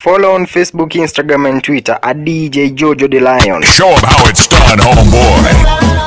Follow on Facebook, Instagram, and Twitter at DJ Jojo the Lion. Show them how it's done, homeboy.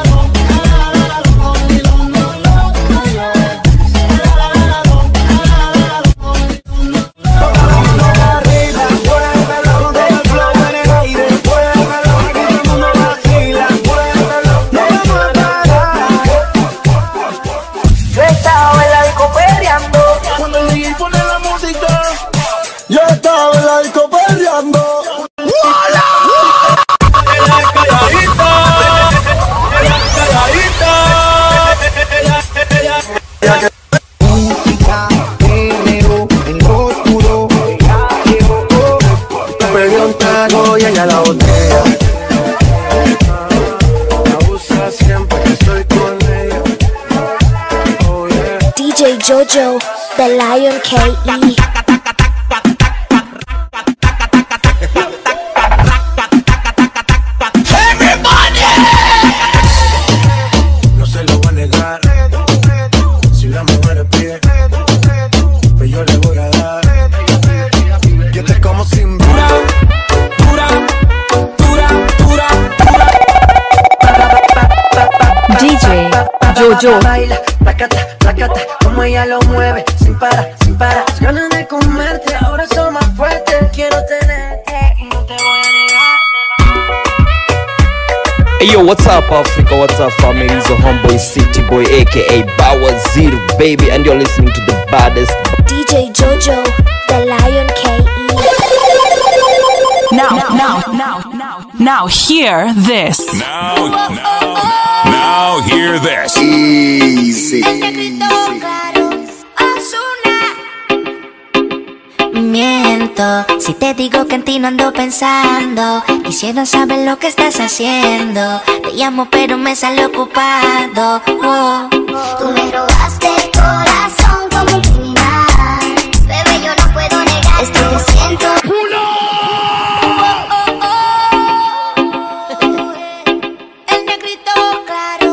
DJ Jojo, the Lion K.E. No se lo voy a negar. Si la mujer pide, pues yo le voy a dar. Yo te como sin dura, dura, dura, dura, dura. DJ Jojo. Baila, placata, placata, como ella lo mueve, sin parar, sin parar. Ganas de comerte, ahora son más fuertes. Quiero tenerte y no te voy a negar. Hey yo, what's up Africa, what's up family, it's your homeboy City Boy aka Bawazir baby, and you're listening to the baddest DJ Jojo, the Lion K.E. Now hear this. Now hear this. Easy. Miento si te digo que en ti no ando pensando. Quisiera saber lo que estás haciendo. Te llamo pero me sale ocupado. Oh. Tú me robaste el corazón como un criminal. Bebé, yo no puedo negar esto que siento. El negrito claro,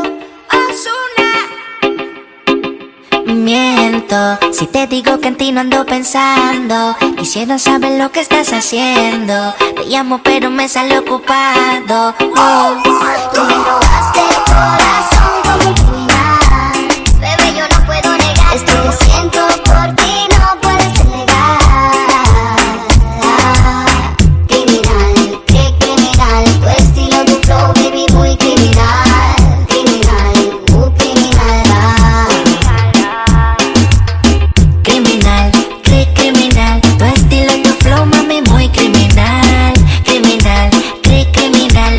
Ozuna. Miento si te digo que en ti no ando pensando. Quisiera saber lo que estás haciendo. Te llamo pero me sale ocupado. Oh. Tú me robaste el corazón como un criminal. Bebé, yo no puedo negar esto que siento por ti, no puedes negar. Criminal, qué criminal, tu estilo, tu flow, baby, muy criminal. Criminal, criminal. Criminal, qué criminal, tu estilo, tu flow, mami, muy criminal. Criminal, qué criminal.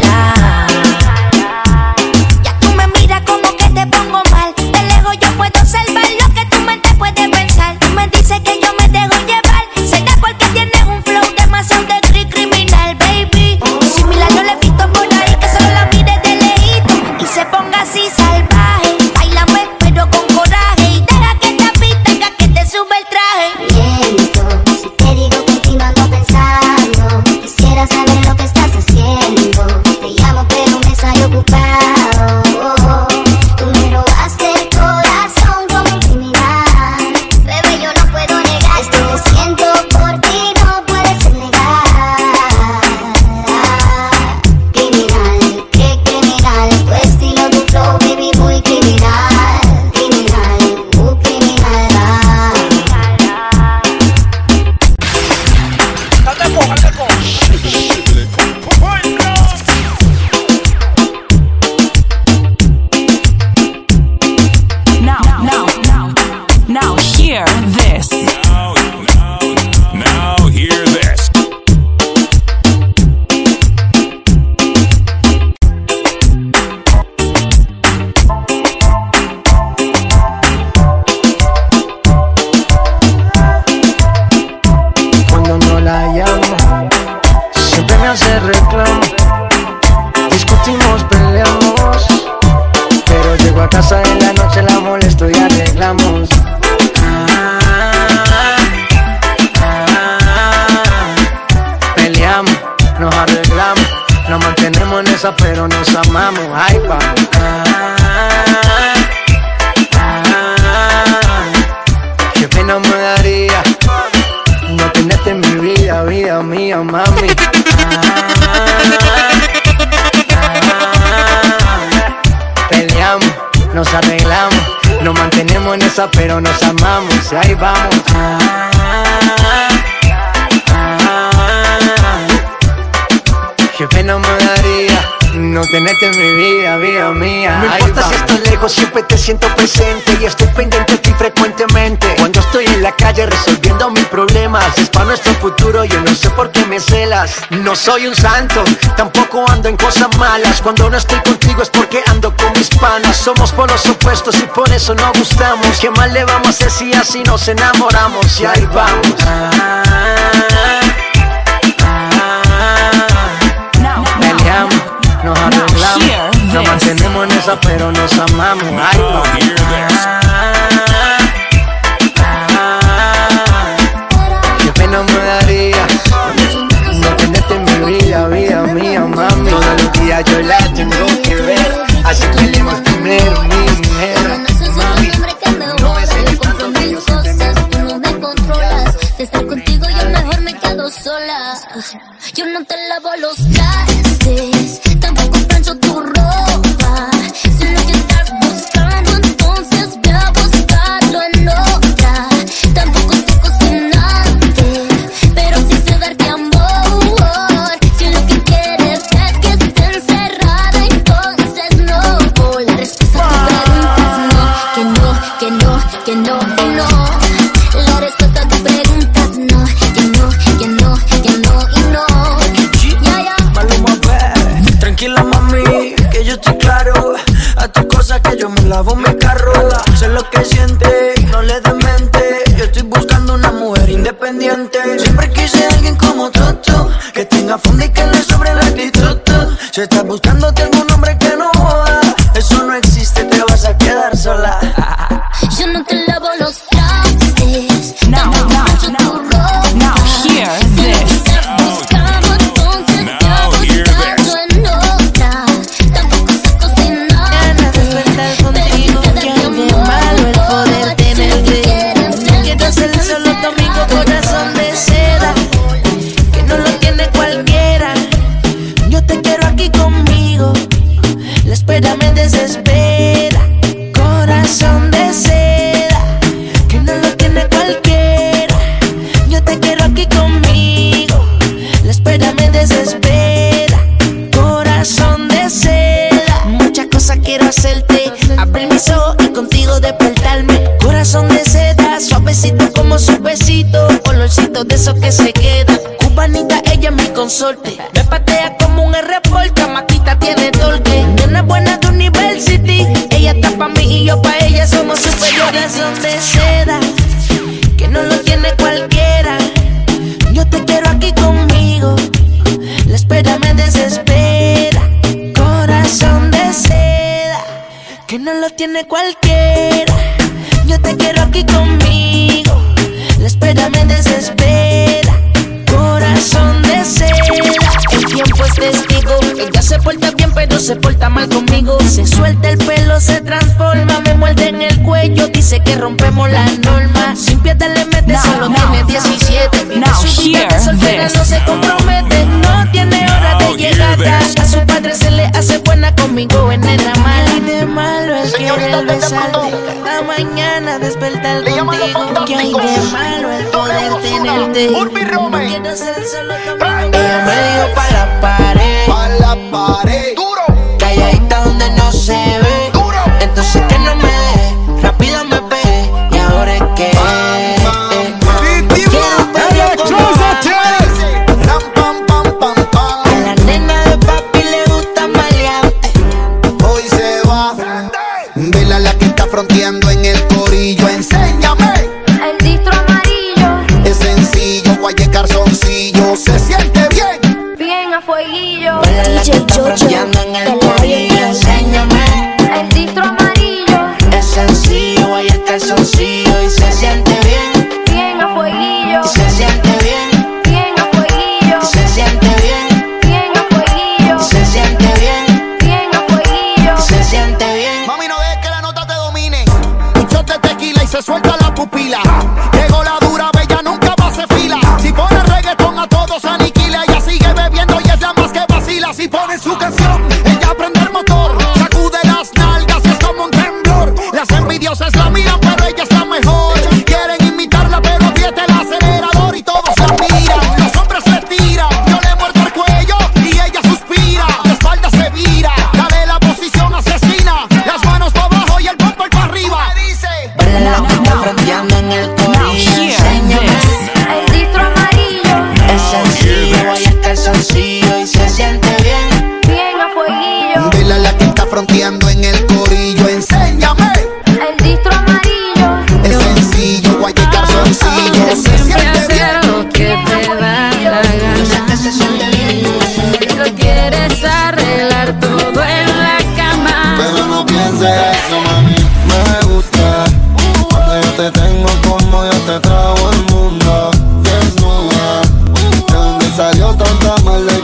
Ya tú me miras como que te pongo mal. De lejos yo puedo salvar lo que tu mente puede pensar. Tú me dices que yo me dejo llevar. Será porque tienes un flow demasiado de criminal, baby. Similar yo le he visto por ahí que solo la mire de lejito y se ponga así salvaje. Báilame pero con coraje y deja que te apita, que te sube el traje. Miento si te digo que en ti no ando pensando. Quisiera saber lo que estás haciendo. Te llamo pero me sale ocupado. Tú me robaste el corazón como un criminal. Bebé, yo no puedo negar esto que siento por ti, no puedes negar. Criminal, qué criminal, tu estilo, tu flow, baby, muy criminal. Criminal, criminal. Now hear this. Now hear this. Cuando no la llamo, siempre me hace reclamo. Discutimos, peleamos, pero llego a casa en la noche, la molesto y arreglamos. Peleamos, nos arreglamos, nos mantenemos en esa pero nos amamos. Ay, vamos. Qué pena me daría no tenerte en mi vida, vida mía, mami. Peleamos, nos arreglamos, nos mantenemos en esa pero nos amamos y ahí vamos. Qué pena me daría no tenerte en mi vida, vida mía. No importa si estás lejos, siempre te siento presente y estoy pendiente de ti frecuentemente. Cuando estoy en la calle resolviendo mis problemas, es para nuestro futuro, yo no sé por qué me celas. No soy un santo, tampoco ando en cosas malas. Cuando no estoy contigo es porque ando con mis panas. Somos polos opuestos y por eso nos gustamos. ¿Qué más le vamos a hacer si así nos enamoramos? Y ahí vamos. Peleamos, nos arreglamos, nos mantenemos en esa pero nos amamos. Ahí vamos. Qué pena me daría no tenerte en mi vida, vida mía, mami. Todos los días yo la tengo que ver, así peleemos primero, mi mujer. Mami, no me celes tanto que yo siempre me no me controlas. De estar contigo yo mejor me quedo sola. Yo no te lavo los trastes, tampoco plancho tu ropa. Sé lo que estás buscando, entonces ve a buscarlo en otra. Tampoco sé cocinarte, pero sí sé darte amor. Si lo que quieres es que esté encerrada, entonces no. La respuesta a tu pregunta es no, que no, que no, que no, que no. La respuesta a tu pregunta es no, que no, que no, que no y no. Tranquila mami, que yo estoy claro. A tus cosas que yo me lavo mi carro. Sé lo que siente, no le des mente. Yo estoy buscando una mujer independiente. Siempre quise alguien como tú, que tenga fondo y que le sobre la actitud. Si estás buscando tengo un hombre que no joda. Eso no existe, te vas a quedar sola. Yo no te lavo los trastes, Now hear this. Espera me desespera, corazón de seda, que no lo tiene cualquiera. Yo te quiero aquí conmigo. La espera me desespera, corazón de seda. Muchas cosas quiero hacerte, abrir mis ojos y contigo despertarme. Corazón de seda, suavecito como su besito, olorcito de esos que se quedan. Cubanita, ella es mi consorte, me patea como un R-Porta, maquita tiene torque. Nena buena de University, ella está pa' mí y yo pa' ella, somos superiores. Corazón de seda, que no lo tiene cualquiera. Yo te quiero aquí conmigo, la espera me desespera. Corazón de seda, que no lo tiene cualquiera. Yo te quiero aquí conmigo, la espera me desespera. Corazón de seda, el tiempo es testigo. Ella se porta bien pero se porta mal conmigo. Se suelta el pelo, se transforma, me muerde en el cuello, dice que rompemos la norma. Sin piedad le mete, solo tiene 17. Vive su vida de soltera, no se compromete. No tiene hora de llegada, a su padre se le hace buena, conmigo es nena mala. Y de malo él quiere besarte, cada mañana despertar contigo. Que hay de malo el poder tenerte. No quiero ser solo conmigo. Ella me dijo pa' la pared, duro, calladita donde no se ve, duro. entonces que no me deje, rápido me pegue, y ahora es que quiero un perro como a la nena de papi le gusta maleante. Hoy se va, vela la que está fronteando en el corillo. Enséñame el distro amarillo, es sencillo, guaye calzoncillo. Se siente bien, bien a fueguillo. DJ Jojo, En el The corillo, Lion enséñame. El distro amarillo, Es sencillo, ahí el calzoncillo y se siente bien, bien a fueguillo. y se siente bien, Bien a fueguillo, y se siente bien, bien a fueguillo, y se siente bien, bien a fueguillo. y se siente bien. mami, no dejes que la nota te domine. Un shot de tequila y se suelta la pupila. Llegó la dura, bella, nunca pase fila. Si pone reggaetón a todos anima.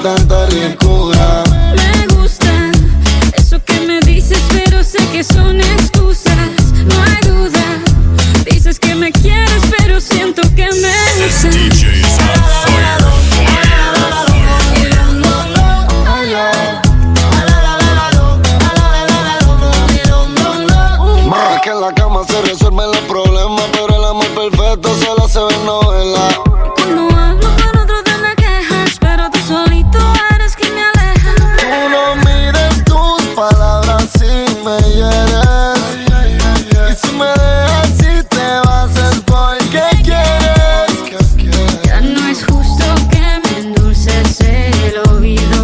tanta ricura. Me gusta eso que me dices, pero sé que son excusas. No hay duda. Dices que me quieres, pero siento que me This usas. DJ is on fire. Más que en la cama se resuelven los problemas, pero el amor perfecto solo se ve en novela. Cuando hablo con otros te me quejas, pero tú solito eres quien me aleja. Tú no mides tus palabras si me hieres. Y si me dejas y te vas es porque quieres. Ya no es justo que me endulces el oído,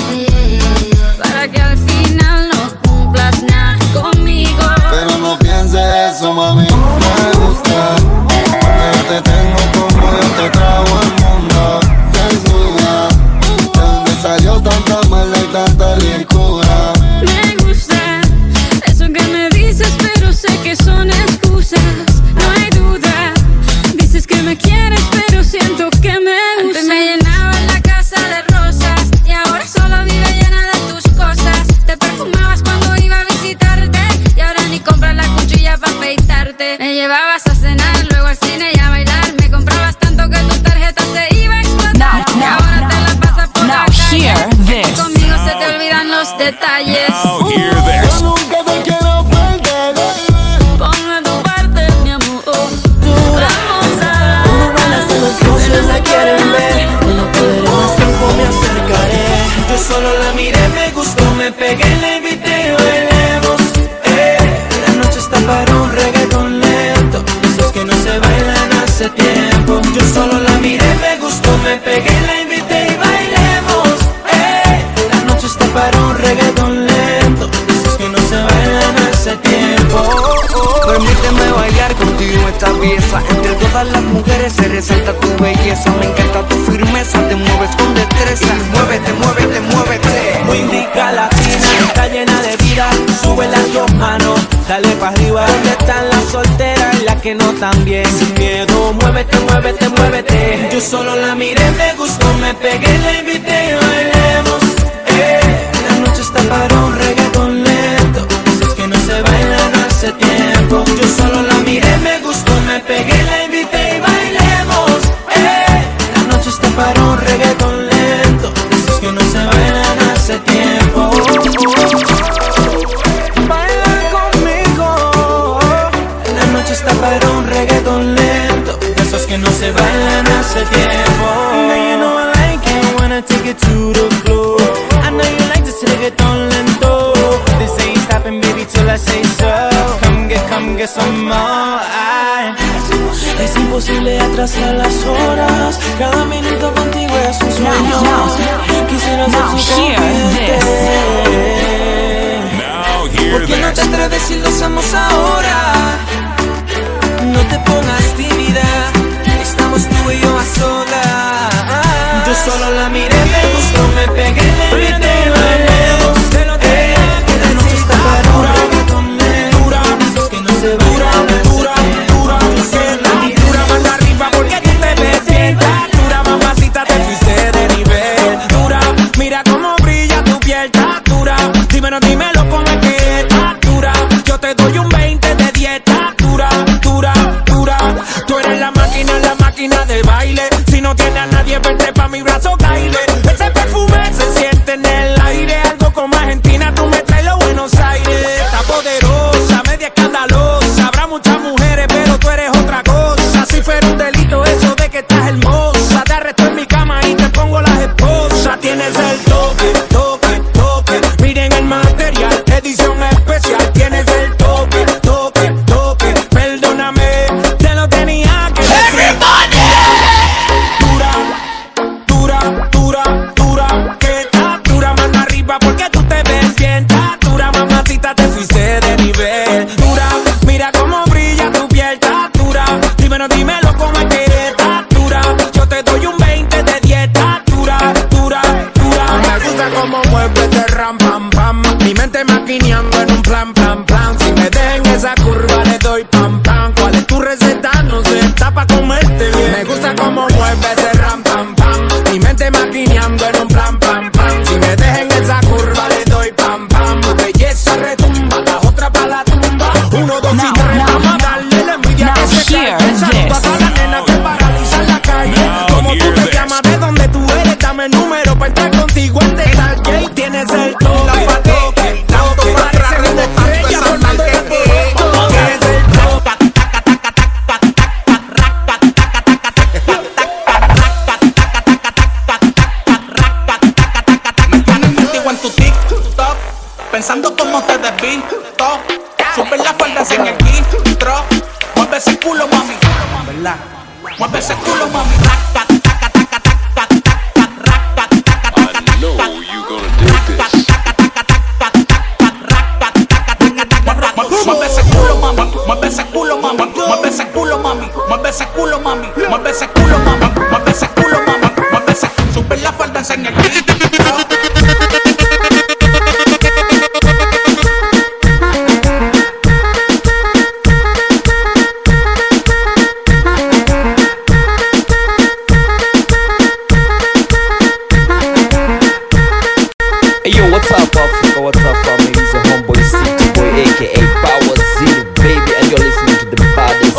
para que al final no cumplas nada conmigo. Pero no pienses eso, mami. Me gusta cuando yo te tengo como yo te trago al mundo. Desnuda, ¿de dónde salió tanta maldad y tanta ricura? Me gusta eso que me dices, pero sé que son excusas. No hay duda. Dices que me quieres, pero siento que me usas. Antes me llenaba la casa de rosas y ahora solo vive llena de tus cosas. Te perfumabas cuando iba a visitarte y ahora ni compras la cuchilla para afeitarte. Me llevabas a cenar, luego al cine y a bailar. Me comprabas tanto que tu tarjeta se iba a explotar. Y ahora te la pasas por la calle. hear this. Conmigo se te olvidan los detalles. Now hear this. Yo nunca te quiero perder. Ponme tu parte, mi amor. Vamos a Cuando bailas de los socios la quieren ver. No perderé más tiempo, me acercaré. Yo solo la miré, me gustó, me pegué, la invité y bailemos. La noche está para un reggaetón lento, esos que no se bailan hace tiempo. Yo solo la miré, me gustó, me pegué, la invité y bailemos. La noche está para un reggaetón lento, esos que no se bailan hace tiempo. Permíteme bailar contigo esta pieza. Entre todas las mujeres se resalta tu belleza. Me encanta tu firmeza, te mueves con destreza. Muévete, muévete, muévete. Muy indica latina, está llena de vida. Sube las dos manos, dale pa' arriba. ¿Dónde están las solteras y las que no tan bien? Sin miedo, muévete, muévete, muévete. Yo solo la miré, me gustó, me pegué, la invité y bailemos. La noche está para un reggaetón lento, esos que no se bailan hace tiempo. Yo solo la miré, me gustó, me pegué, la invité y bailemos. La noche está para un reggaetón lento, esos que no se bailan hace tiempo. Baila conmigo. La noche está para un reggaetón lento, esos que no se bailan hace tiempo. Now you know I like it, wanna take it to the floor. I know you like this reggaetón lento. This ain't stopping, baby, till I say so. Come get some more. Es imposible atrasar las horas. Cada minuto contigo es un sueño. Quisiera ser su confidente. Now hear ¿Por qué no te this. atreves si lo hacemos ahora? No te pongas tímida, estamos tú y yo a solas. Yo solo la miré, me gustó, me pegué, le invité y bailemos. La noche está para un reggaetón lento, esos que no se bailan hace tiempo. Yo solo la miré, Dura manda arriba porque tú te ves bien. Dura mamacita, te fuiste de nivel. Dura, mira cómo brilla tu piel. Dura, dímelo cómo es que está dura. Yo te doy un 20 de dieta. Dura, dura, dura. Tú eres la máquina de baile. Si no tienes a nadie, vente pa' mi brazo, baile. Ese perfume se siente en el aire. Algo como Argentina, tú me traes los Buenos Aires. Está poderosa, media escandalosa. Habrá muchas mujeres, pero tú eres otra cosa. Si fuera un delito eso de que estás hermosa, te arresto en mi cama y te pongo las esposas. Tienes el toque, toque, toque. Miren el material, edición especial. Tienes el toque, toque, toque. Perdóname, te lo tenía que decir. Dura, dura, dura, dura. Que está dura, mano arriba porque tú te ves bien. Está dura, mamacita, te fuiste de nivel. Dura, mira cómo brilla tu piel. Está dura, dímelo cómo es que está dura. Yo te doy un 20 de dieta. Dura, dura, dura. Me gusta el número para entrar contigo en detalle. Y tienes el toque, el toque, tanto para atrás, rebotando esa nalga que tienes el toque. Me tienes metido en tu TikTok, pensando cómo te desvisto. Sube la falda en el quintro. Mueve ese culo, mami, ¿verdad? Mueve ese culo, mami. Mueve ese culo, mami. Mueve ese culo, mami. Mueve ese culo, mami. Mueve ese culo, mami. Mueve ese culo, mami. Mueve ese culo, mami. Mueve ese. Sube la falda en el quintro. What's up, Africa? What's up, family? It's a homeboy, City Boy, aka Power Zero, baby, and you're listening to the baddest.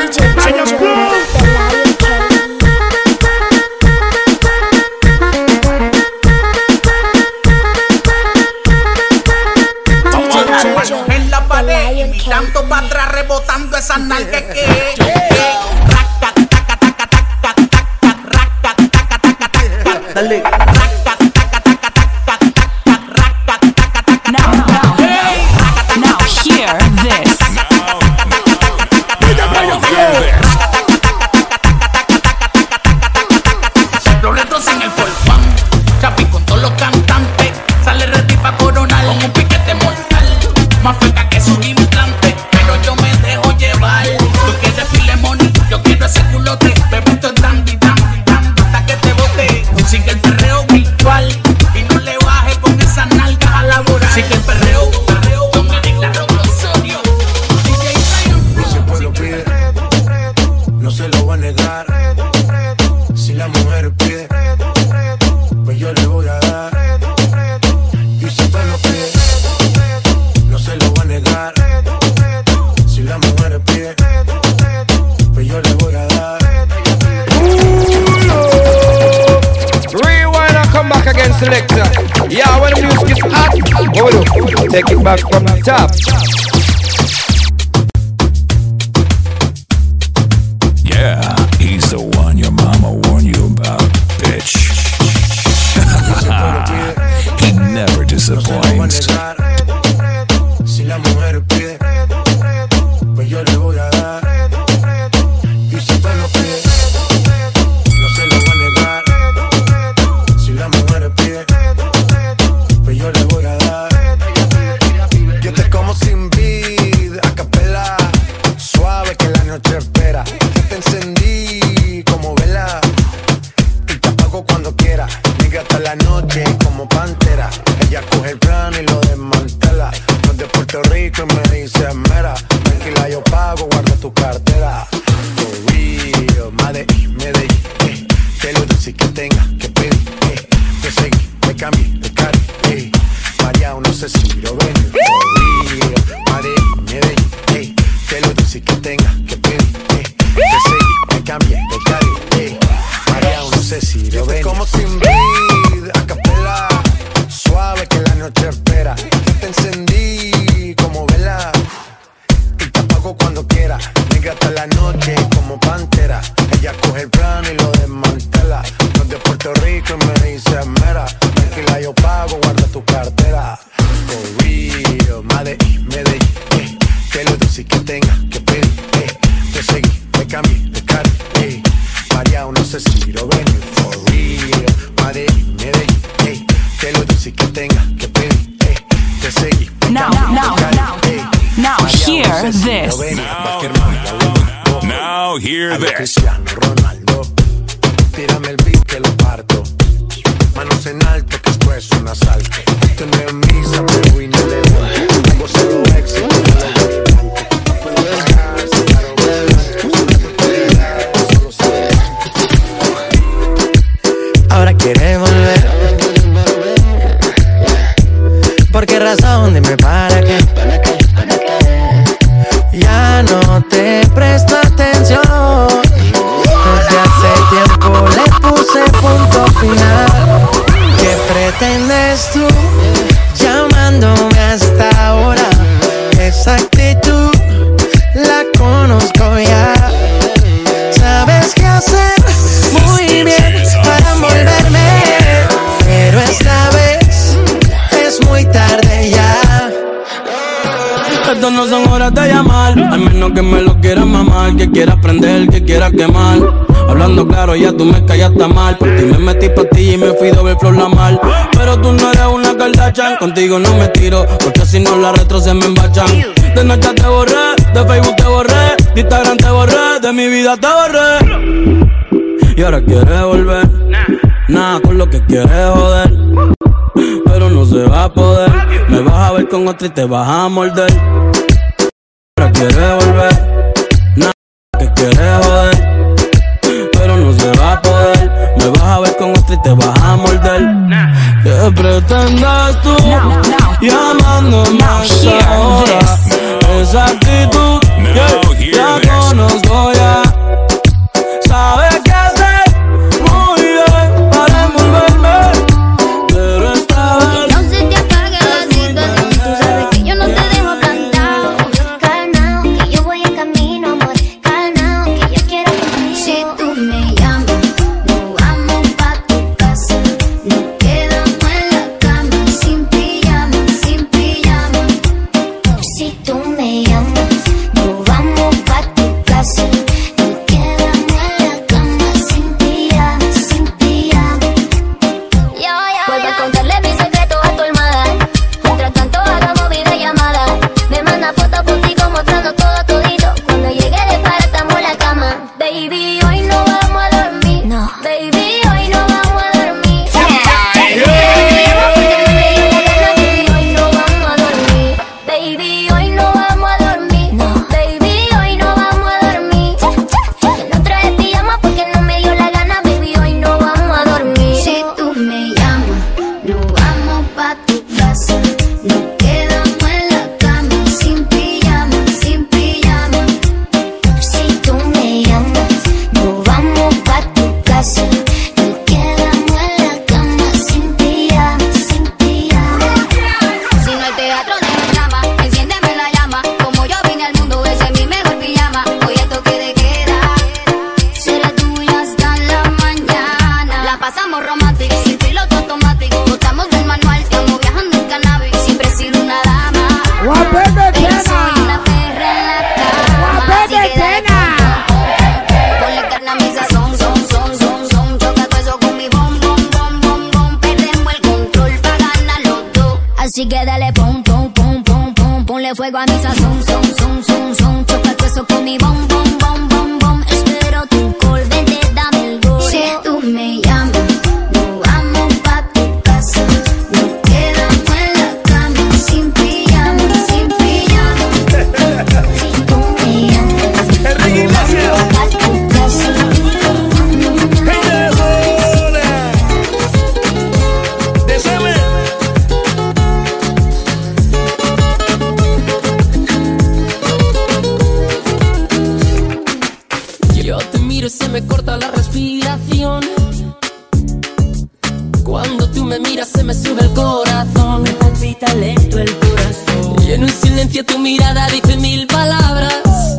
En la pared, y tanto para atrás, rebotando esa nalga que. Dale. Now hear this. Los retos en el Volcán, Chapi con todos los cantantes. Sale ready pa' coronar con un piquete mortal. Más feca que su implante, pero yo me dejo llevar. Tú quieres filemoni, yo quiero ese culote. Bebé, esto es dandy, dandy, dandy, hasta que te bote. Sigue el perreo virtual y no le baje con esas nalgas a laborar. Sigue el perreo, con el la ropa Osorio. Si el pueblo pide, no se lo va a negar. Si la mujer pide, pues yo le voy a dar. Y si el pueblo pide, no se lo va a negar. Si la mujer pide, pues yo le voy a dar. Rewind and come back again, selector. Yeah, when the music is hot, what we do? Take it back from the top. Yeah, he's the one your mama warned you about, bitch. He never disappoints. Si la mujer pide, pues yo le voy a dar. Y si el pueblo pide, no se lo va a negar. Si la mujer pide, pues yo le voy a dar. Yo te como sin vid, a capela, suave que la noche espera. Yo te encendí como vela y te apago cuando quiera. Nigga hasta la noche como pantera. Ella coge el plano y lo desmantela. No es de Puerto Rico y me dice mera. Tranquila, yo pago, guarda tu cartera. For real, Medellín, que lo dulce que tenga que pedir, te seguí, me cambié de cari, María, no sé si lo ven. For real, Medellín, que lo dulce que tenga que pedir, te seguí, me cambié de cari, María, no sé si lo ven. Como sin vid, a capela, suave que la noche espera. Yo te encendí como vela y te apago cuando quiera. Nigga hasta la noche como pantera. Ella coge el plano y lo desmantela. No es de Puerto Rico y me dice mera. Tranquila, yo pago, guarda tu cartera. For real, Medellín, que lo dulce que tenga que pedir, te seguí, me cambié de cari, María, no sé si lo ven. For real, Medellín, que lo dulce que tenga que pedir, te seguí, me cambié de cari, Now hear this. Now hear this. Cristiano Ronaldo, tírame el beat que lo parto. Manos en alto que esto es un asalto. Esto no es misa, pero y no le doy. Tengo solo éxito, no lo doy. Puedo pagar, si claro, solo sé. Ahora quiere volver. ¿Por qué razón? Dime para qué. Ya no te presto atención. Desde hace tiempo le puse punto final. pretendes tú llamándome hasta ahora? Esa actitud la conozco ya. Sabes qué hacer muy bien para envolverme, pero esta vez es muy tarde ya. Estas no son horas de llamar, al menos que me lo quieras mamar, que quieras prender, que quieras quemar. Hablando claro, ya tú me callaste mal. Por ti me metí pastillas y me fui doble flor la mal. Pero tú no eres una Kardashian, contigo no me tiro, porque si no la retro se me embachan. De Snapchat te borré, de Facebook te borré, de Instagram te borré, de mi vida te borré. Y ahora quieres volver, nada con lo que quieres joder, pero no se va a poder. Me vas a ver con otra y te vas a morder. Ahora quieres volver, nada que quieres joder, pero no se va a poder. Me vas a ver con otra y te vas a morder. ¿Qué pretendes tú llamándome ahora? Esa actitud ya conozco ya. Sabes qué hacer muy bien para envolverme, pero esta vez no se te apague la situación. Tú sabes que yo no te dejo plantado. Calmao, que yo voy en camino, amor. Calmao, que yo quiero contigo. Si tú me llamas, nos vamos pa' tu casa. Nos quedamos en la cama, sin pijama, sin pijama. Si tú me llamas, nos vamos pa' tu casa. Nos quedamos en la cama, sin pijama, sin pijama. Vuelve a contarle mis secretos a tu almohada. Mientras tanto hagamos videollamada. Me manda fotos, fotico mostrando todo todito. Cuando llegue de para estamos en la cama. Baby, hoy no vamos a dormir. No. Baby, hoy no vamos a dormir. Baby, hoy no vamos a dormir. Baby, hoy no vamos a dormir. No. Baby, hoy no vamos a dormir. Yo no traje pijama porque no me dio la gana. Baby, hoy no vamos a dormir. Si tú me llamas, nos vamos pa' tu casa. Nos quedamos en la cama, sin pijama, sin pijama. Si tú me llamas, nos vamos pa' tu casa. Nos quedamos en la cama, sin pijama, sin pijama. Si no hay teatro, deja drama. Enciéndeme la llama. Como yo vine al mundo, ese es mi mejor pijama. Hoy el toque de queda será tuya hasta la mañana. La pasamos romántico, sin piloto automático. Botamos del manual, estamos viajando en cannabis. Siempre he sido una dama. Pero soy una perra en la cama. Así que dale ponle carne a mi sazón, son. Choca todo eso con mi bom. Perdemos el control pa' ganar los dos. Así que dale ponle fuego a mi sazón, son. Choca todo eso con mi bom. Espero tu call, vente, dame el gol. Si tú me llamas, nos vamos pa' tu casa. Nos quedamos en la cama, sin pijama, sin pijama. Si tú me llamas, nos vamos pa' tu casa. Yo te miro y se me corta la respiración. Cuando tú me miras se me sube el corazón. Me palpita lento el corazón. Y en un silencio tu mirada dice mil palabras.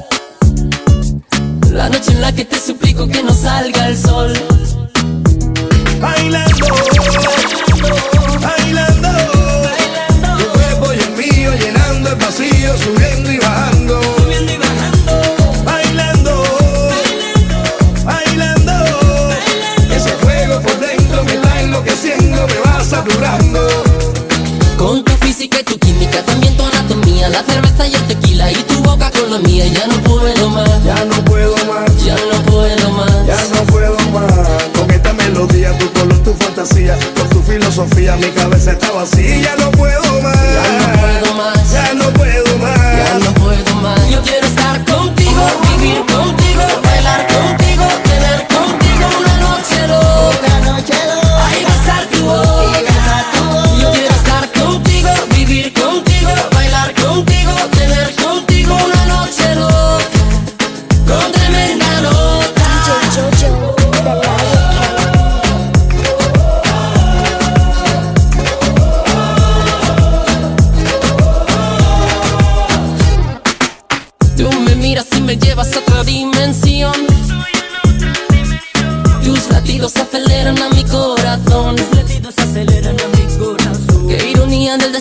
La noche en la que te suplico que no salga el sol. Bailando, bailando, tu cuerpo y el mío llenando el vacío, subiendo y bajando. Bailando, bailando, ese fuego por dentro me está enloqueciendo, me va saturando. Con tu física y tu química, también tu anatomía, la cerveza y el tequila y tu boca con la mía. Ya no puedo más, ya no puedo más, ya no puedo más, ya no puedo más. Con esta melodía, tu color, tu fantasía, con tu filosofía, mi cabeza está vacía. Ya no puedo más, ya no puedo más, ya no puedo más, ya no puedo más. Yo quiero estar contigo, vivir contigo, bailar contigo, tener contigo una noche loca, ay, besar tu boca. Yo quiero estar contigo, vivir contigo, bailar contigo, tener contigo una noche loca, con tremenda nota. DJ Jojo, the Lion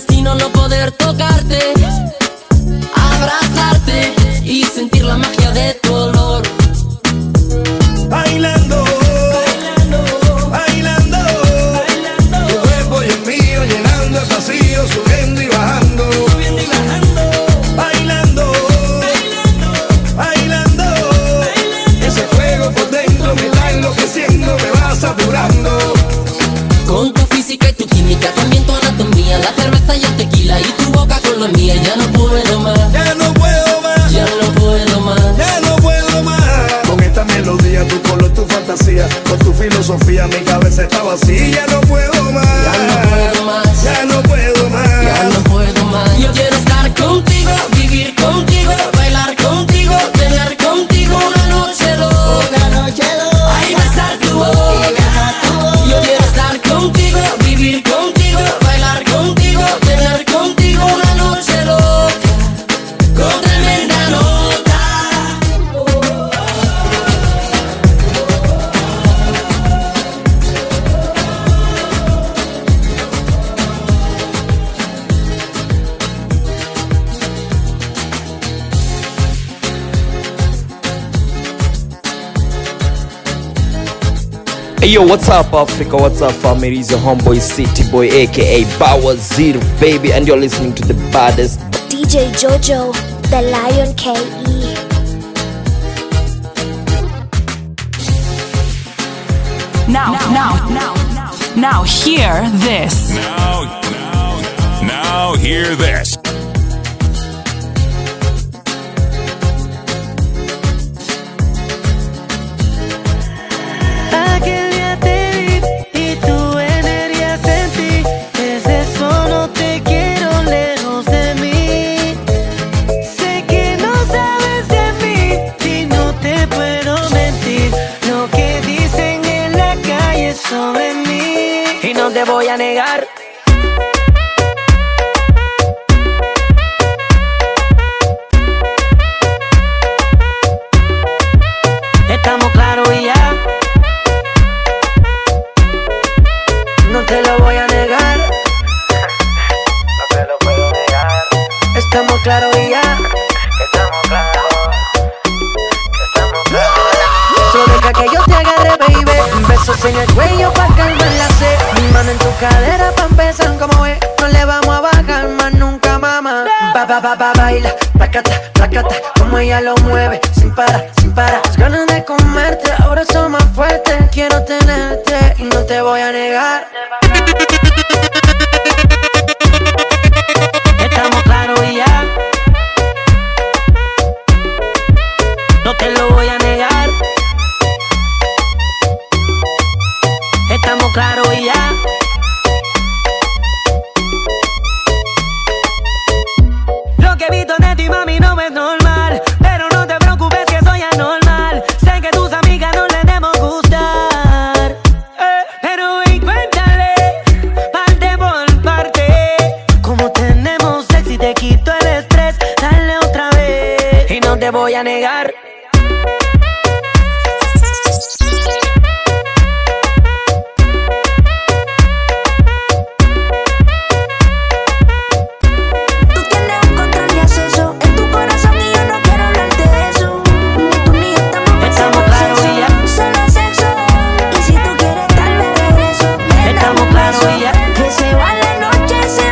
destino no poder tocarte, abrazarte y sentir la magia de tu olor. Bailando, bailando, tu cuerpo y el mío llenando el vacío, subiendo y bajando. Bailando, bailando, ese fuego por dentro me está enloqueciendo, me va saturando. Con tu física y tu química, también tu anatomía, la cerveza y el tequila y tu boca con la mía. Ya no puedo más, ya no puedo más, ya no puedo más, ya no puedo más. Con esta melodía, tu color, tu fantasía, con tu filosofía, mi cabeza está vacía. Ya no puedo más, ya no puedo más, ya no puedo más, ya no puedo más. Yo quiero estar contigo, vivir contigo, bailar contigo, tener contigo una noche loca, ay, besar tu boca. Yo quiero estar contigo, vivir contigo, bailar contigo, tener contigo una noche loca, con tremenda nota. Hey yo, what's up Africa, what's up family, it's your homeboy City Boy aka Bawazir baby, and you're listening to the baddest DJ Jojo, the Lion KE. Now hear this. Now hear this. Aquel día te vi y tu energía sentí. Desde eso no te quiero lejos de mí. Sé que no sabes de mí y no te puedo mentir. Lo que dicen en la calle sobre mí, y no te voy a negar. Estamos claros y ya. No te lo voy a negar. No te lo puedo negar. Estamos claros y ya. Estamos claros. Estamos claros. Solo deja que yo te agarre, baby. Besos en el cuello pa' calmar la sed. Mi mano en tu cadera pa' empezar como es. No le vamos a bajar más nunca, mamá. Baila, placata, placata. Como ella lo mueve, sin parar, sin parar. Las ganas de comerte ahora son más fuertes. Quiero tenerte y no te voy a negar. Estamos claros y ya. No te lo voy a negar. Estamos claros y ya. Lo que he visto de ti, mami, no es normal. Pero no te preocupes que soy anormal. Sé que tus amigas no les debemos gustar. Pero ven, cuéntale, parte por parte. Como tenemos sexo y te quito el estrés. Dale otra vez y no te voy a negar.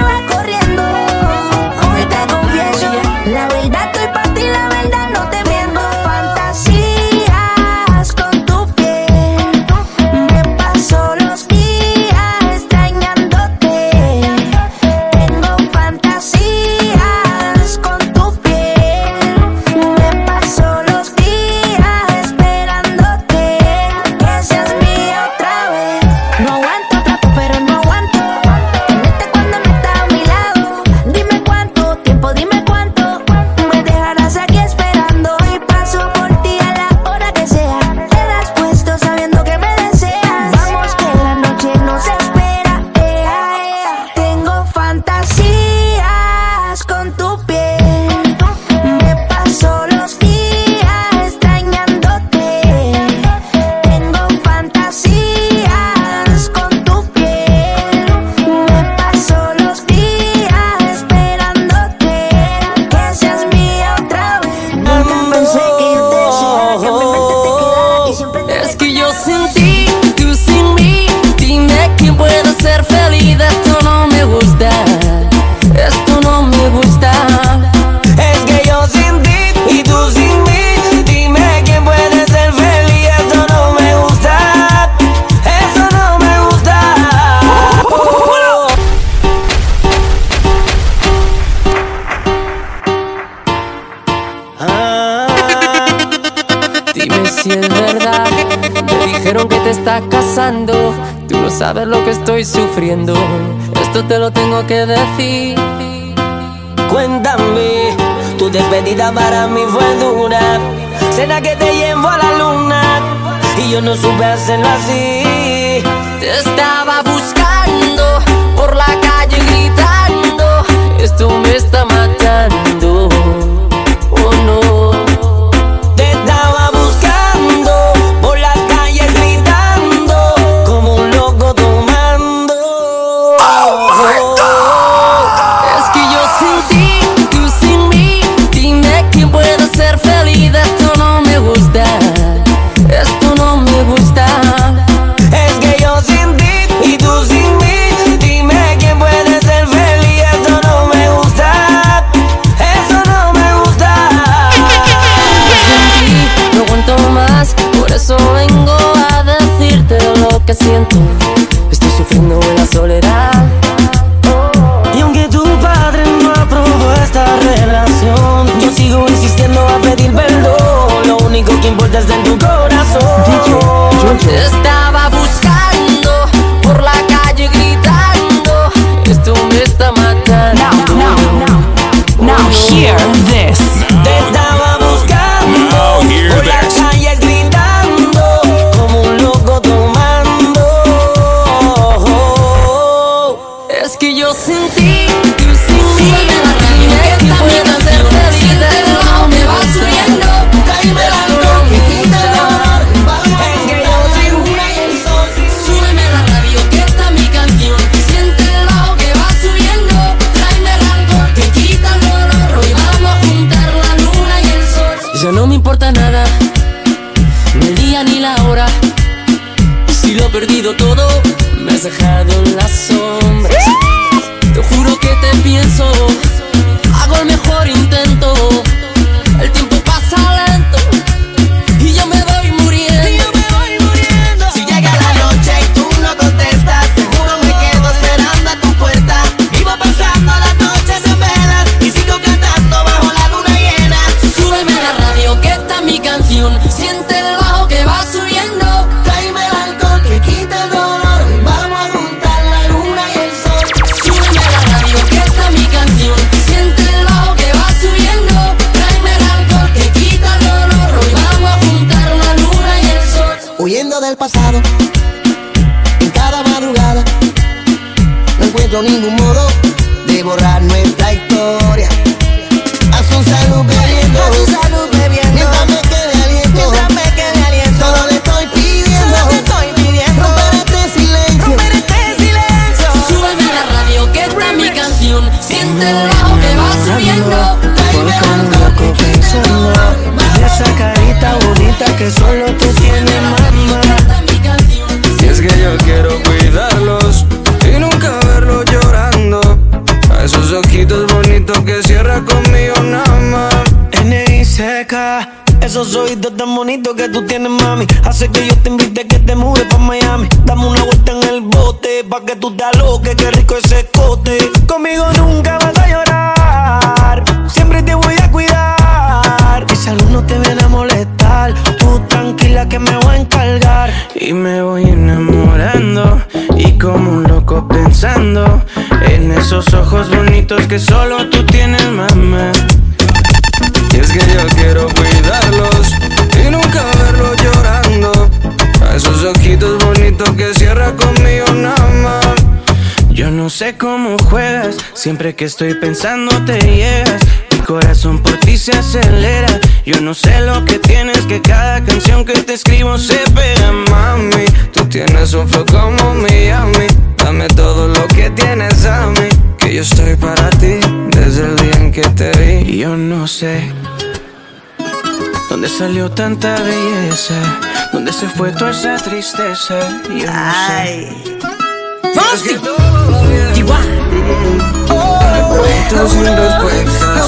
La verdad estoy pa' ti, la verdad no te miento. está casando. Tú no sabes lo que estoy sufriendo. Esto te lo tengo que decir. Cuéntame, tu despedida para mí fue dura. ¿Será que te llevo a la luna? Y yo no supe hacerlo así. Te estaba buscando por la calle gritando. Esto me está matando. Oh no. Te estaba buscando por las calles gritando como un loco tomando. Es que yo sin ti, tú sin mí. Dime quién puede ser feliz. Esto no me gusta. Esto no me gusta. Es que yo sin ti y tú sin mí. Dime quién puede ser feliz. Esto no me gusta. Eso no me gusta. Yo sin ti no aguanto más. Por eso vengo a decirte lo que siento. Estoy sufriendo en la soledad. Y aunque tu padre no aprobó esta relación, yo sigo insistiendo a pedir perdón. Lo único que importa es en tu corazón. Te estaba buscando por la calle gritando. Esto me está matando. Now hear this. Te estaba buscando por las calles gritando como un loco tomando. Es que yo sin ti, tú sin mí. Dime quién puede ser feliz. Esto me va subiendo. Tráeme el alcohol que quita el dolor. Es que yo sin una y el sol. Súbeme la radio que está mi canción. Siente el bajo que va subiendo. Tráeme el alcohol que quita el dolor. Hoy vamos a juntar la luna y el sol. Ya no me importa nada, ni el día ni la hora. Si lo he perdido todo, me has dejado en las sombras. Te juro que te pienso, hago el mejor intento. El tiempo pasa lento y yo me voy muriendo. Si llega la noche y tú no contestas, seguro me quedo esperando a tu puerta. Vivo pasando las noches en velas y sigo cantando bajo la luna llena. Súbeme la radio que está mi canción. Siente el bajo que va subiendo. Tráeme el alcohol que quita el dolor y vamos a juntar la luna y el sol. Súbeme la radio que está mi canción. Siente el bajo que va subiendo. Tráeme el alcohol que quita el dolor. Hoy vamos a juntar la luna y el sol. Huyendo del pasado, en cada madrugada, no encuentro ningún modo de borrar nuestra historia. A su salud bebiendo, mientras me quede aliento, solo le estoy pidiendo, romper este silencio. Súbeme la radio que está mi canción. Siente el bajo que va subiendo. Voy como un loco pensando de esa carita bonita que solo tú tienes, mamá. Y es que yo quiero cuidarlos y nunca verlos llorando. A esos ojitos bonitos que cierra conmigo nada más. N.I.C.K. Esos ojitos tan bonitos que tú tienes, mami, hace que yo te invite a que te mudes pa' Miami. Dame una vuelta en el bote pa' que tú te aloques, qué rico ese escote. Conmigo nunca vas a llorar, siempre te voy a cuidar. Mi salud no te viene a molestar, tú tranquila que me voy a encargar. Y me voy enamorando y como un loco pensando en esos ojos bonitos que solo tú tienes, mamá. Y es que yo quiero cuidarlos y nunca verlos llorando. A esos ojitos bonitos que cierra conmigo nada más. Yo no sé cómo juegas, siempre que estoy pensando te llegas. Mi corazón por ti se acelera. Yo no sé lo que tienes, que cada canción que te escribo se pega, mami. Tú tienes un flow como Miami. Dame todo lo que tienes a mí, que yo estoy para ti desde el día en que te vi. Yo no sé dónde salió tanta belleza, dónde se fue toda esa tristeza. Yo no sé. Es que todo va bien. Preguntas sin respuestas.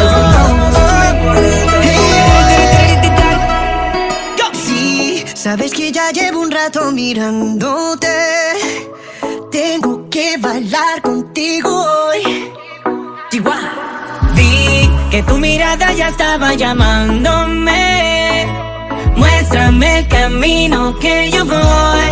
Sí, sabes que ya llevo un rato mirándote. Tengo que bailar contigo hoy. Vi que tu mirada ya estaba llamándome. Muéstrame que camino que yo voy.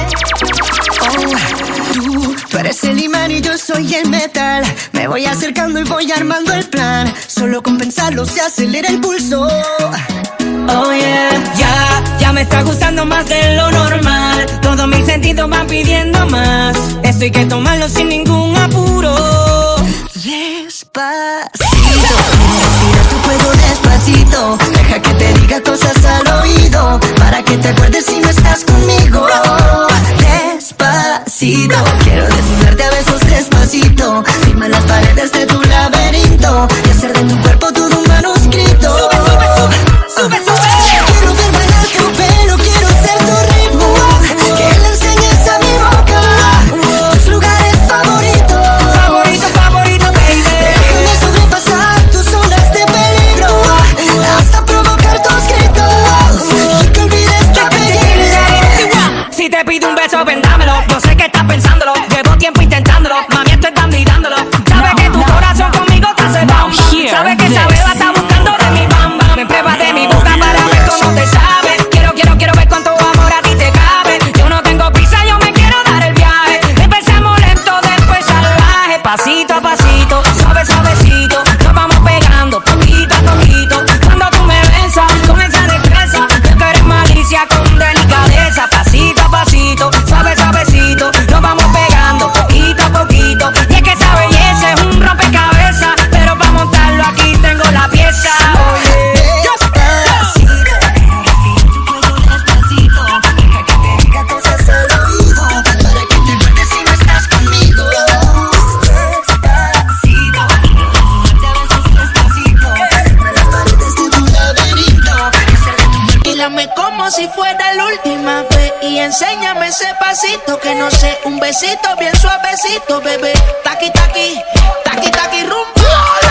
Tú eres el imán y yo soy el metal. Me voy acercando y voy armando el plan. Solo con pensarlo se acelera el pulso. Oh yeah, ya me está gustando más de lo normal. Todos mis sentidos van pidiendo más. Esto hay que tomarlo sin ningún apuro. Despacito, respira tu fuego despacito. Deja que te diga cosas al oído, para que te acuerdes si no estás conmigo. Despacito, quiero desnudarte a besos despacito. Firma las paredes de tu laberinto y hacer de tu cuerpo todo un manuscrito. Sube, sube, sube, sube, sube. Quiero ver bailar tu pelo, quiero ser tu ritmo. Que le enseñes a mi boca tus lugares favoritos. Favorito, favorito, baby. Déjame sobrepasar tus zonas de peligro, hasta provocar tus gritos y que olvides tu apellido. Si te pido un beso, vendámelo. Yo sé que estás pensándolo, llevo tiempo intentándolo. Mami, estoy dándolo. Sabes que tu corazón conmigo te hace bamba. Sabes que esa beba está buscando de mi bamba. Me pruebas de mi boca para ver cómo te sabe. Quiero ver cuánto amor a ti te cabe. Yo no tengo prisa, yo me quiero dar el viaje. Empezamos lento, después salvaje. Pasito a pasito, suave, suavecito. Nos vamos pegando, poquito a poquito. Cuando tú me besas, con esa destreza. Yo que eres malicia con delicadeza. Pasito a pasito, suave, suavecito. Nos vamos pegando, poquito a poquito. Y es que esa belleza es un rompecabezas. Pero para montarlo aquí tengo la pieza. Como si fuera la última vez y enséñame ese pasito que no sé, un besito bien suavecito, bebé. Taqui, taqui, taqui, taqui, rumba.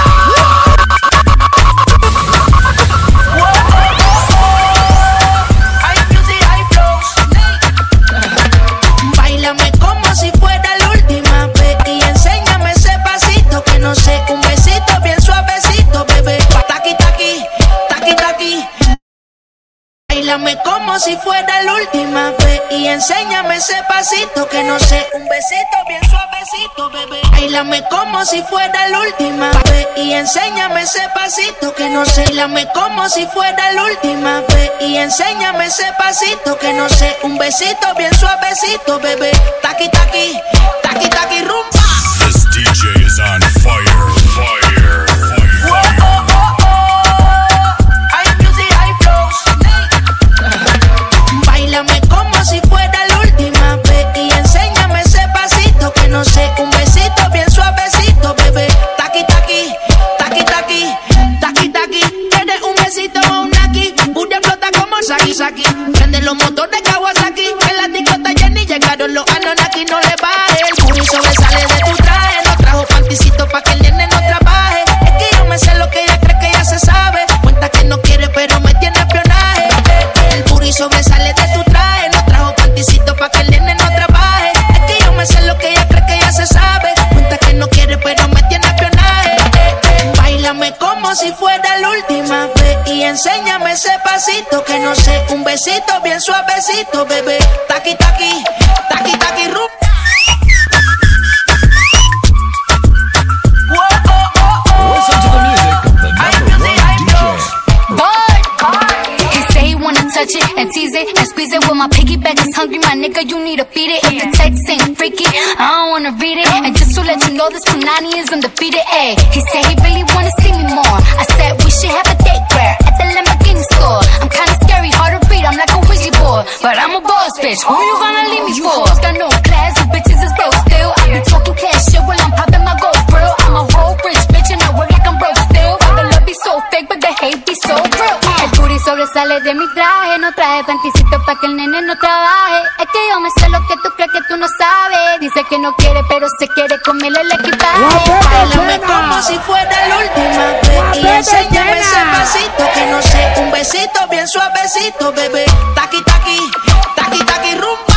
Báilame como si fuera la última vez y enséñame ese pasito que no sé, un besito bien suavecito, bebé. Taqui, taqui, taqui, taqui. Báilame como si fuera la última vez y enséñame ese pasito que no sé, un besito bien suavecito, bebé. Báilame como si fuera la última vez y enséñame ese pasito que no sé. Báilame como si fuera la última vez y enséñame ese pasito que no sé, un besito bien suavecito, bebé. Taqui, taqui, taqui, taqui, rumba. This DJ is on fire, fire, fire. Báilame como si fuera la última vez y enséñame ese pasito que no sé, un besito bien suavecito, bebé. Taqui, taqui, taqui, taqui, taqui, taqui. ¿Quieres un besito o un aquí? Una flota como Saki Saki. Prende los motores Kawasaki. En la discota Jenny llegaron los Anonaki. No le baje, el curry sobresale de tu traje. No trajo panticito pa' que el nene no trabaje. Es que yo me sé lo que ella cree que ya se sabe. Cuenta que no quiere pero me tiene espionaje. El curry sobresale de tu traje. No trajo panticito pa' que el nene no trabaje. Es que yo me sé lo que ella cree que ya se sabe. Cuenta que no quiere pero me tiene espionaje. Báilame como si fuera la última vez y enséñame ese pasito que no sé, un besito bien suavecito, bebé. Taqui, taqui, taqui, taqui, rumba. Listen to the music of the number one DJ. He say he wanna touch it and tease it and squeeze it. Well, my piggyback is hungry, my nigga, you need to feed it. If the text ain't freaky, I don't wanna read it. And just to let you know, this Punani is undefeated. Ayy, he said he really wanna see me more. I said we should have a date where at the Lamborghini store. I'm kinda scary, hard to read, I'm like a Ouija board, but I'm a boss bitch. Who you gonna leave me for? Got no class, you bitches is broke still. I be talking cash shit while I'm popping my gold grill. I'm a whole rich bitch and I work like I'm broke still. The love be so fake, but the hate be so real. El booty sobresale de mi traje, no traje panticito pa' que el nene no trabaje. Es que yo me sé lo que tú crees que tú no sabes. Dice que no quiere, pero se quiere comerle el equipaje. Báilame como si fuera la última vez y enséñame ese pasito que no sé, un besito bien suavecito, bebé. Taqui, taqui, taqui, taqui, rumba.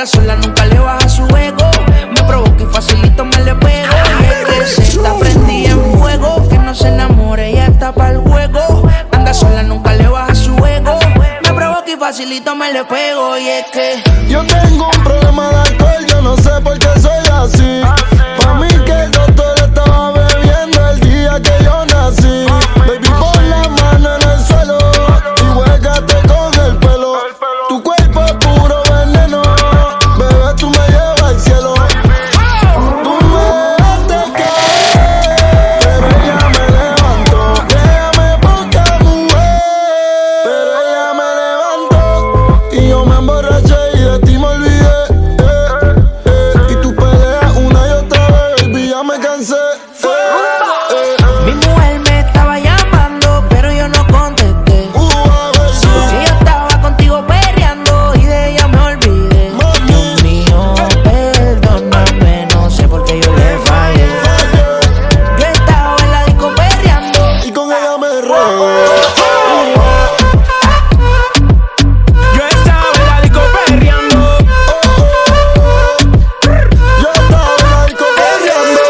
anda sola, nunca le baja su ego. Me provoca y facilito me le pego. Y es que se está prendida en fuego, que no se enamore, ella está pa'l juego. Anda sola, nunca le baja su ego. Me provoca y facilito me le pego. Y es que yo tengo un problema de alcohol, yo no sé por qué soy así. Pa' mí que el doctor estaba bebiendo el día que yo nací. Baby, pon la mano en el suelo y huégate con el pelo. Tu cuerpo es puro veneno, bebé, tú me llevas al cielo. Tú me dejaste caer, pero ella me levantó. Déjame poca mujer, pero ella me levantó. Y yo me emborraché y de ti me olvidé. Y tú peleas una y otra vez, baby, ya me cansé. mi mujer me estaba llamando, pero yo no contesté. Si yo estaba contigo perreando y de ella me olvidé. Dios mío, perdóname, no sé por qué yo le fallé. Yo estaba en la disco perreando y con ella me regué. Yo estaba en la disco perreando. Yo estaba en la disco perreando.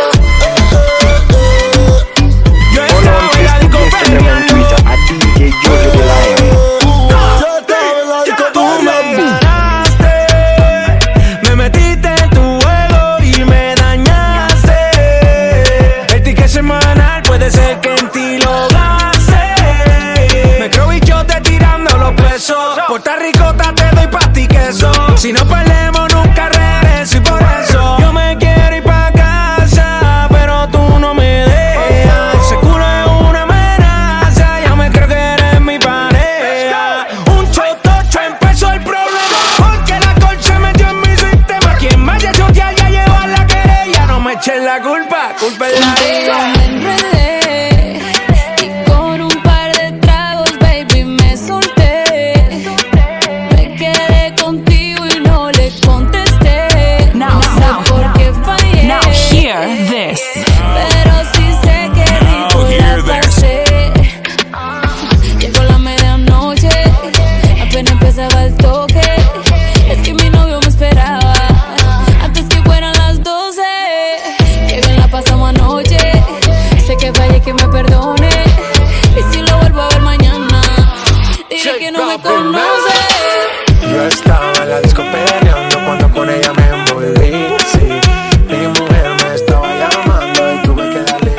Yo estaba en la disco perreando. Twitter a DJ Jojo the Lion. Yo estaba en la disco Tú me perreando. ganaste, me metiste en tu juego y me dañaste. El ticket semanal puede ser que en ti lo gaste. Me creo bichote tirando los pesos. Puerto Ricota te doy pa' ti queso. Si no perdemos nunca regreso y por eso yo me quiero ir pa' casa, pero tú no me dejas. Ese culo es una amenaza, ya me creo que eres mi pareja. Un chotocho empezó el problema, porque la colcha metió en mi sistema. Quien vaya a chotear ya lleva la querella. No me echen la culpa, culpa es la de Contigo ella. me enredé y con un par de tragos, baby, me solté. Me quedé contigo y no le contesté. Now, No sé now, por qué fallé, Now hear this. pero sí sé que rico Now hear la this. pasé. Llegó la medianoche, apenas empezaba el toque. Es que mi novio me esperaba antes que fueran las 12. Que bien la pasamos anoche. Sé que fallé, que me perdone. Y si lo vuelvo a ver mañana, diré que no me conoce. Yo estaba en la disco peleando cuando con ella me envolví. Sí, mi mujer me estaba llamando y tuve que darle.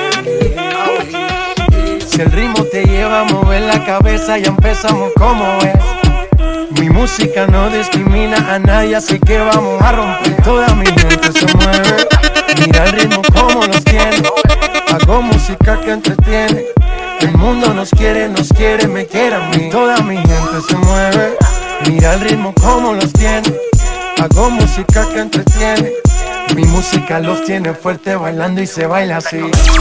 Si el ritmo te lleva a mover la cabeza, ya empezamos como es. Mi música no discrimina a nadie, así que vamos a romper. Toda mi gente se mueve. Mira el ritmo como nos tiene. Hago música que entretiene. El mundo nos quiere, me quiere a mí. Toda mi gente se mueve. Mira el ritmo como los tiene. Hago música que entretiene. Mi música los tiene fuerte bailando y se baila así.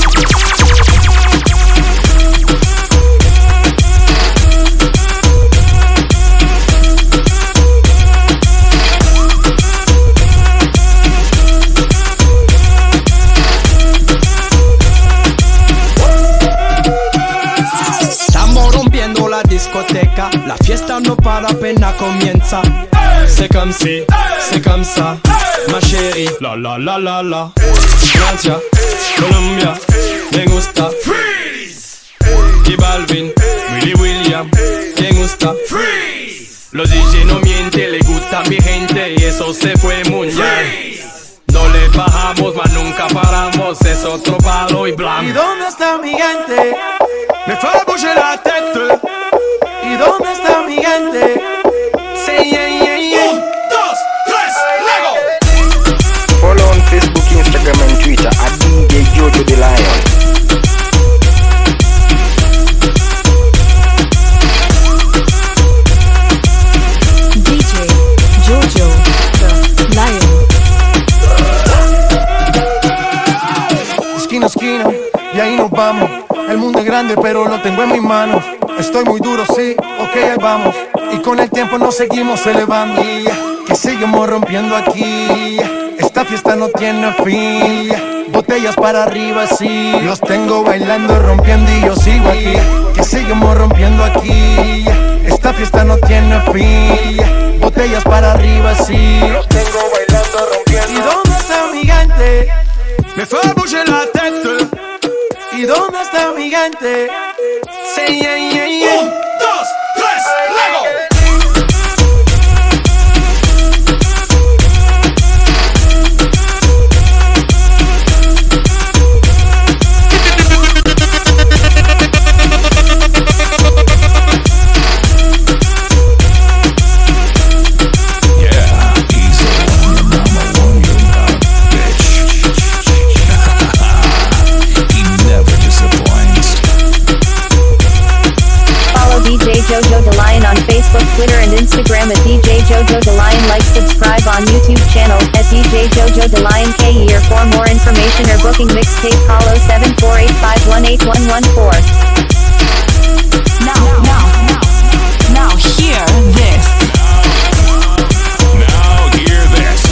Estamos rompiendo la discoteca, la fiesta no para, apenas comienza. C'est comme si, c'est comme ça, ma chérie. La la la la la. Francia, Colombia, me gusta. Freeze. Y Balvin, Willy William, me gusta. Freeze. Los DJ no mienten, le gusta a mi gente y eso se fue muy bien. No le bajamos, mas nunca paramos, es otro palo y blanco. ¿Y dónde está mi gente? Me fait bouger la tête. ¿Y dónde está mi gente? Say yeah, yeah, yeah. 1, 2, 3, Lego. Follow on Facebook, Instagram and Twitter at DJ Jojo the Lion. DJ Jojo the Lion. Esquina a esquina, y ahí nos vamos. El mundo es grande, pero lo tengo en mis manos. Estoy muy duro, sí, ok, ahí vamos. Y con el tiempo nos seguimos elevando. Que seguimos rompiendo aquí. Esta fiesta no tiene fin. Botellas para arriba, sí. Los tengo bailando, rompiendo y yo sigo aquí. Que seguimos rompiendo aquí. Esta fiesta no tiene fin. botellas para arriba, sí. Los tengo bailando, rompiendo. ¿Y dónde está mi gente? Me fue a bouger la tête. ¿Y dónde está mi gente? Sí, yeah, yeah, yeah. 1, 2, 3, luego. DJ Jojo the Lion on Facebook, Twitter and Instagram at DJ Jojo the Lion. Like, subscribe on YouTube channel at DJ Jojo the Lion KE. Or for more information or booking mixtape, call 07485181114. Now hear this. Now hear this.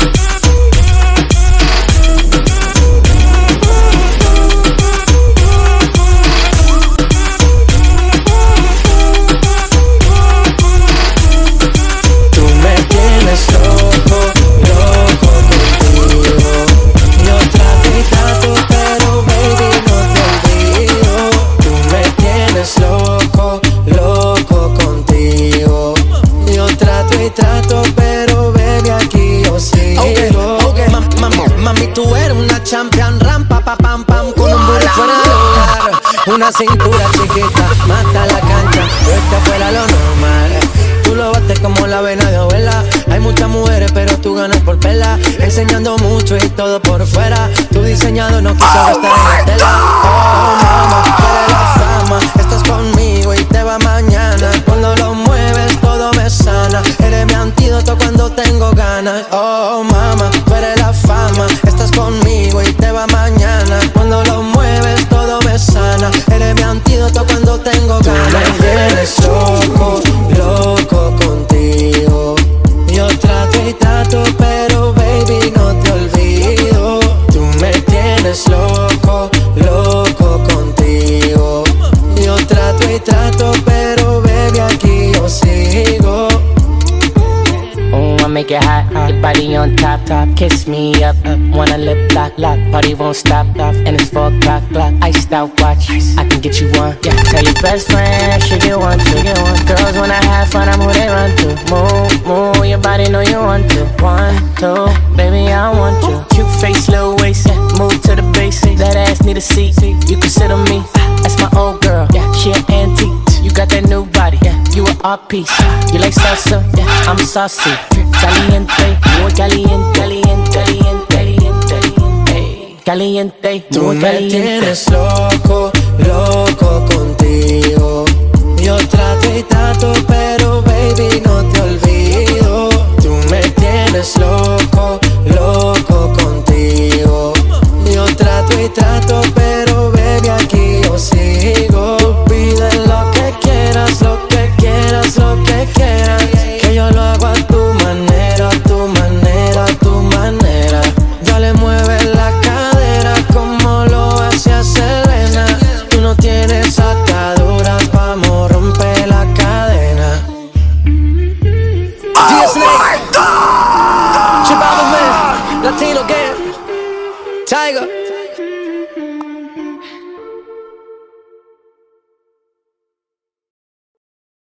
Loco, loco contigo. Yo trato y trato, pero baby no te olvido. Tú me tienes loco, loco contigo. Yo trato y trato, pero baby aquí yo sigo. Okay. Mami, tú eres una champion, rampa pa pam pam, con un booty fuera de lugar, una cintura chiquita, mata la cancha, esta fuera lo normal. Tú lo bates como la vena de abuela. Hay muchas mujeres, pero tú ganas por pela. Enseñando mucho y todo por fuera. Tu diseñado no quiso gastar en la tela. Oh, mama, tú eres la fama. Estás conmigo y te va mañana. Cuando lo mueves, todo me sana. Eres mi antídoto cuando tengo ganas. Oh, mama, tú eres la fama. Estás conmigo y te va mañana. Cuando lo mueves, todo me sana. Eres mi antídoto cuando tengo ganas. Tú me tienes loco, loco contigo. Yo trato y trato, pero baby no te olvido. Tú me tienes loco, loco contigo. Yo trato y trato, pero baby aquí yo sigo. Oh, I make it hot, your body on top, kiss me up, wanna lip lock, party won't stop, and it's 4 o'clock, iced out watch, I can get you one, yeah. Tell your best friend, she get one, girls when I have fun, I'm who they run to, move, your body know you want to, 1, 2, baby I want you, cute face, little waist, yeah. Move to the basics, that ass need a seat, you can sit on me, that's my old girl, yeah, she an antique. You got that new body, yeah, you an art piece. You like salsa, yeah, I'm saucy. Caliente, muy caliente, caliente, caliente, caliente, caliente, Tú me tienes loco,